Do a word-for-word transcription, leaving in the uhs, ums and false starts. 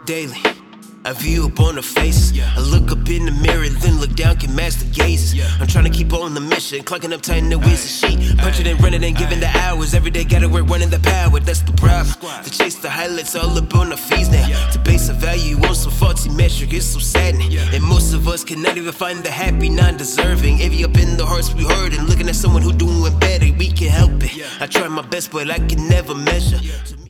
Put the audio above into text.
daily. I view upon her face. I look up in the mirror, then look down, can match the gazes. I'm trying to keep on the mission, clocking up tight in the waist of sheet. Punching and running and giving the hours. Every day gotta work, running the power, that's the problem. To chase the highlights all up on the fees now. To base a value on some faulty metric, it's so saddening. And most of us cannot even find the happy, non-deserving. Envy up in the hearts we hurt, and looking at someone who doing better, we can help it. I try my best, but I can never measure.